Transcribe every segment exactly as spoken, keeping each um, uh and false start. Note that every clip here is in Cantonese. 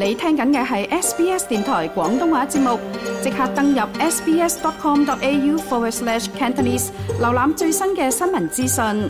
你聽緊嘅係 S B S 電台廣東話節目，即刻登入 sbs.com.au forward slash Cantonese， 瀏覽最新嘅新聞資訊。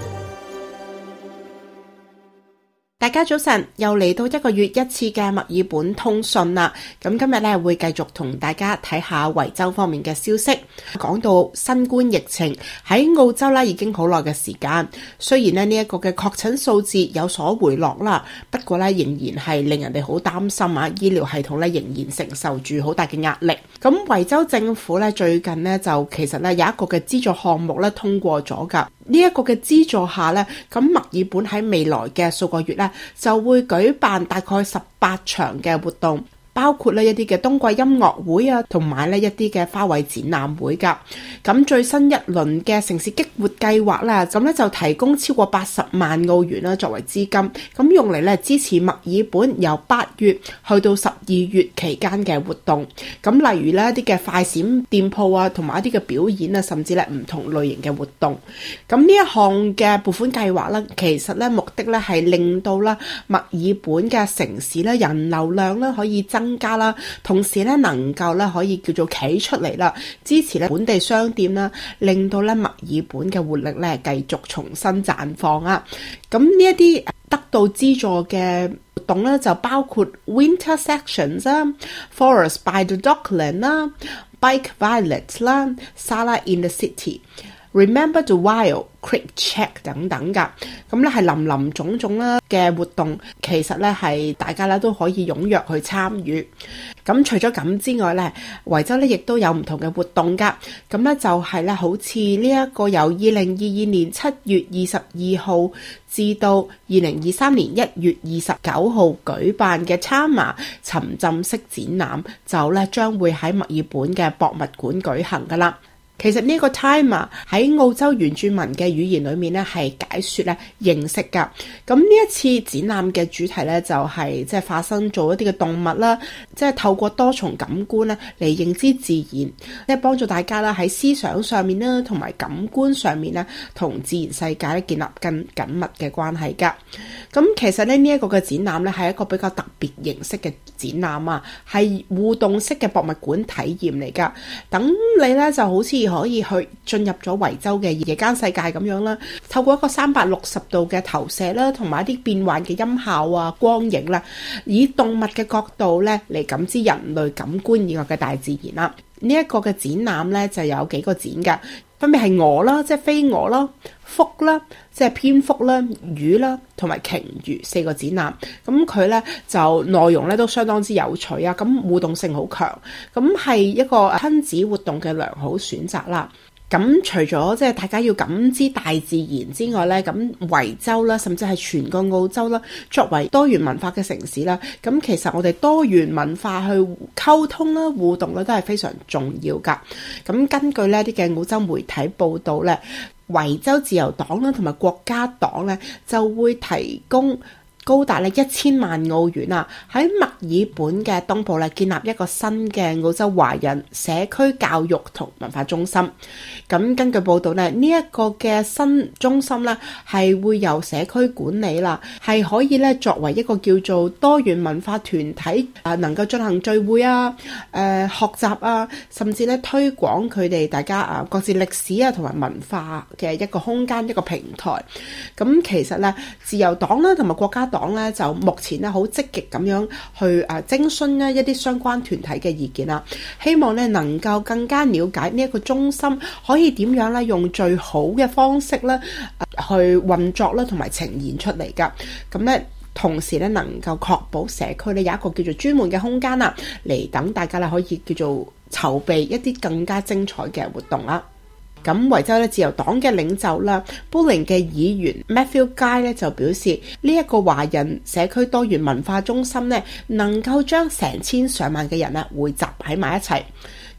大家早晨，又嚟到一個月一次嘅墨爾本通訊啦。咁今日咧會繼續同大家睇下維州方面嘅消息。講到新冠疫情喺澳洲咧已經好耐嘅時間，雖然咧呢一個嘅確診數字有所回落啦，不過咧仍然係令人哋好擔心啊！醫療系統咧仍然承受住好大嘅壓力。咁維州政府咧最近咧就其實咧有一個嘅資助項目咧通過咗㗎。呢一個嘅資助下咧，咁墨爾本喺未來嘅數個月咧就會舉辦大概十八場嘅活動，包括呢一啲嘅冬季音樂會啊，同埋呢一啲嘅花卉展覽會㗎。咁最新一輪嘅城市激活計劃啦，咁咧就提供超過八十萬澳元啦作為資金，咁用嚟咧支持墨爾本由八月去到十二月期間嘅活動。咁例如呢一啲嘅快閃店鋪啊，同埋一啲嘅表演啊，甚至咧唔同類型嘅活動。咁呢一項嘅撥款計劃咧，其實咧目的咧係令到啦墨爾本嘅城市咧人流量咧可以增加啦，同時咧能夠咧可以叫做企出嚟啦，支持咧本地商店啦，令到咧墨爾本嘅活力咧繼續重新綻放啊！咁呢一啲得到資助嘅活動咧，就包括 Winter Sections 啦、Forest by the Dockland 啦、Bike Violet 啦、Sala in the City、Remember the Wild、Creek Check 等等噶。咁咧係林林總總啦嘅活動，其實咧係大家咧都可以踴躍去參與。咁除咗咁之外咧，維州咧亦都有唔同嘅活動噶。咁咧就係咧，好似呢一個由二零二二年七月二十二號至到二零二三年一月二十九號舉辦嘅 Tama 沉浸式展覽，就咧將會喺墨爾本嘅博物館舉行噶啦。其實呢個 Tama 喺澳洲原住民嘅語言裏面咧係解說咧認識噶。咁呢一次展覽嘅主題咧就係即係化身做一啲嘅動物啦，即係透過多重感官咧嚟認知自然，即係幫助大家啦喺思想上面啦同埋感官上面咧同自然世界咧建立更緊密嘅關係噶。咁其實咧呢一個嘅展覽咧係一個比較特別形式嘅展覽啊，係互動式嘅博物館體驗嚟噶。等你咧就好似可以去進入咗維州嘅夜間世界咁樣啦，透過一個三百六十度嘅投射啦，同埋一啲變幻嘅音效啊、光影啦，以動物嘅角度咧嚟感知人類感官以外嘅大自然啦。呢一個嘅展覽咧就有幾個展噶，分別係鵝啦，即係飛鵝啦；蝠啦，即係蝙蝠啦；魚啦，同埋鯨魚四個展覽。咁佢咧就內容咧都相當之有趣啊，咁互動性好強，咁係一個親子活動嘅良好選擇啦。咁除咗即係大家要感知大自然之外咧，咁維州啦，甚至係全個澳洲啦，作為多元文化嘅城市啦，咁其實我哋多元文化去溝通啦、互動咧都係非常重要噶。咁根據呢啲嘅澳洲媒體報道咧，維州自由黨啦同埋國家黨咧就會提供高達咧一千萬澳元啊，喺墨爾本嘅東部咧建立一個新嘅澳洲華人社區教育同文化中心。咁根據報道咧，呢一個嘅新中心咧係會由社區管理啦，係可以咧作為一個叫做多元文化團體啊，能夠進行聚會啊、誒學習啊，甚至咧推廣佢哋大家啊各自歷史啊同埋文化嘅一個空間、一個平台。咁其實咧自由黨啦同埋國家黨咧就目前咧好積極咁樣去誒徵詢咧一啲相關團體嘅意見啦，希望咧能夠更加了解呢一個中心可以點樣咧用最好嘅方式咧去運作啦，同埋呈現出嚟噶。咁咧同時咧能夠確保社區咧有一個叫做專門嘅空間啦，嚟等大家咧可以叫做籌備一啲更加精彩嘅活動啦。咁維州咧自由黨嘅領袖啦，Bulling嘅議員 Matthew Guy 咧就表示，呢、這、一個華人社區多元文化中心咧，能夠將成千上萬嘅人啊匯集喺埋一齊。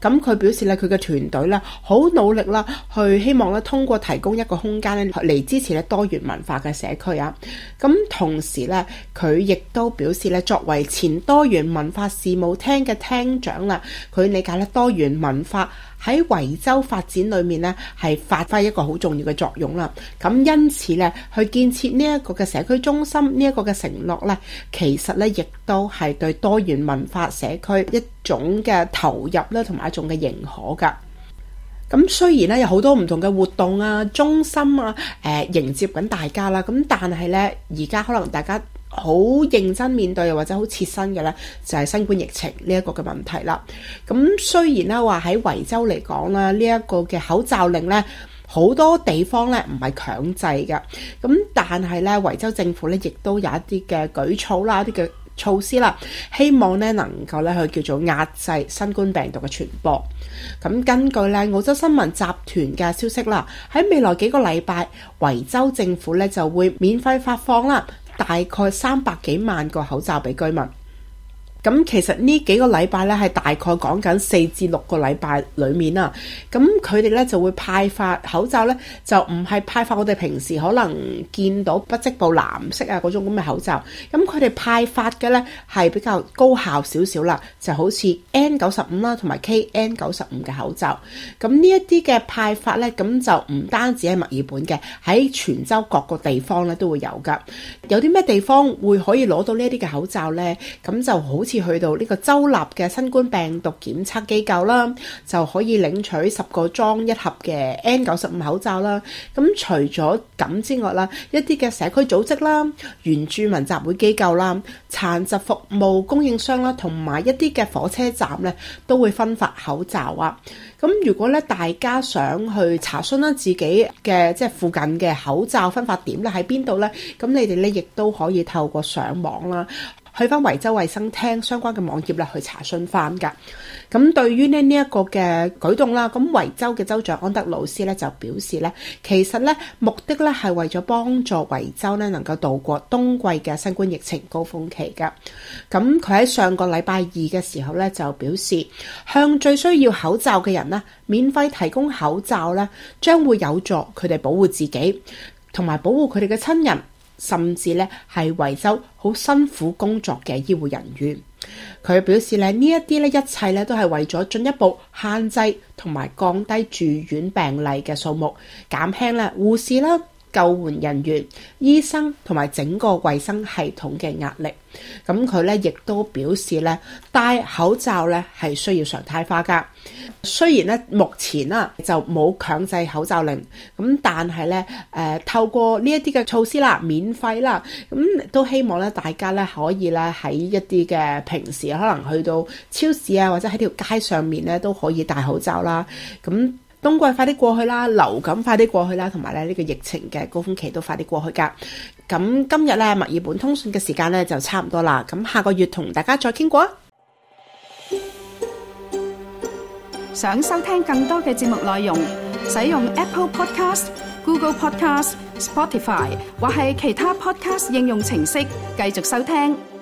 咁佢表示咧，佢嘅團隊咧好努力啦，去希望咧通過提供一個空間咧嚟支持咧多元文化嘅社區啊。咁同時咧，佢亦都表示咧，作為前多元文化事務廳嘅廳長啦，佢理解咧多元文化喺維州發展裏面咧係發揮一個好重要嘅作用啦。咁因此咧，去建設呢一個嘅社區中心呢一個嘅承諾咧，其實咧亦都係對多元文化社區一種嘅投入啦，同埋一種嘅認可噶。咁雖然咧有好多唔同嘅活動啊、中心啊，誒、呃、迎接緊大家啦。咁但係咧，而家可能大家好認真面對，又或者好切身嘅咧，就係新冠疫情呢一個嘅問題啦。咁雖然咧話喺維州嚟講啦，呢一個嘅口罩令咧，好多地方咧唔係強制嘅。咁但係咧，維州政府咧亦都有一啲嘅舉措啦，一啲嘅措施啦，希望咧能夠咧去叫做壓制新冠病毒嘅傳播。咁根據咧澳洲新聞集團嘅消息啦，喺未來幾個禮拜，維州政府咧就會免費發放啦，大概三百幾萬個口罩俾居民。咁其實呢幾個禮拜咧係大概講緊四至六個禮拜裏面啊，咁佢哋咧就會派發口罩咧，就唔係派發我哋平時可能見到不織布藍色啊嗰種咁嘅口罩，咁佢哋派發嘅咧係比較高效少少啦，就好似 N 九十五 啦同埋 K N 九十五 嘅口罩。咁呢一啲嘅派發咧，咁就唔單止喺墨爾本嘅，喺全州各個地方咧都會有噶。有啲咩地方會可以攞到呢一啲嘅口罩咧？咁就好似去到呢個州立嘅新冠病毒檢測機構啦，就可以領取十個裝一盒嘅 N 九十五 口罩啦。咁除咗咁之外啦，一啲嘅社區組織啦、原住民集會機構啦、殘疾服務供應商啦，同埋一啲嘅火車站咧，都會分發口罩啊。咁如果咧大家想去查詢啦自己嘅即係附近嘅口罩分發點咧喺邊度咧，咁你哋咧亦都可以透過上網啦，去翻維州衛生廳相關嘅網頁啦，去查詢翻噶。咁對於咧呢一個嘅舉動啦，咁維州嘅州長安德魯斯咧就表示咧，其實咧目的咧係為咗幫助維州咧能夠度過冬季嘅新冠疫情高峰期噶。咁佢喺上個禮拜二嘅時候咧就表示，向最需要口罩嘅人咧免費提供口罩咧，將會有助佢哋保護自己，同埋保護佢哋嘅親人，甚至咧係維州好辛苦工作嘅醫護人員。佢表示咧，呢一啲咧一切咧都係為咗進一步限制同埋降低住院病例嘅數目，減輕咧護士啦、救援人員、醫生同埋整個衛生系統嘅壓力。咁佢咧亦都表示咧，戴口罩咧係需要常態化噶。雖然咧目前啊就冇強制口罩令，咁但係咧誒透過呢一啲嘅措施啦，免費啦，咁都希望咧大家咧可以咧喺一啲嘅平時可能去到超市啊或者喺條街上面咧都可以戴口罩啦。咁冬季快啲過去啦，流感快啲過去啦，同埋咧呢個疫情嘅高峰期都快啲過去噶。咁今日咧墨爾本通訊嘅時間咧就差唔多啦，咁下個月同大家再傾過啊。 想收聽更多嘅節目內容，使用 Apple Podcast、Google Podcast、Spotify 或係其他 Podcast 應用程式繼續收聽。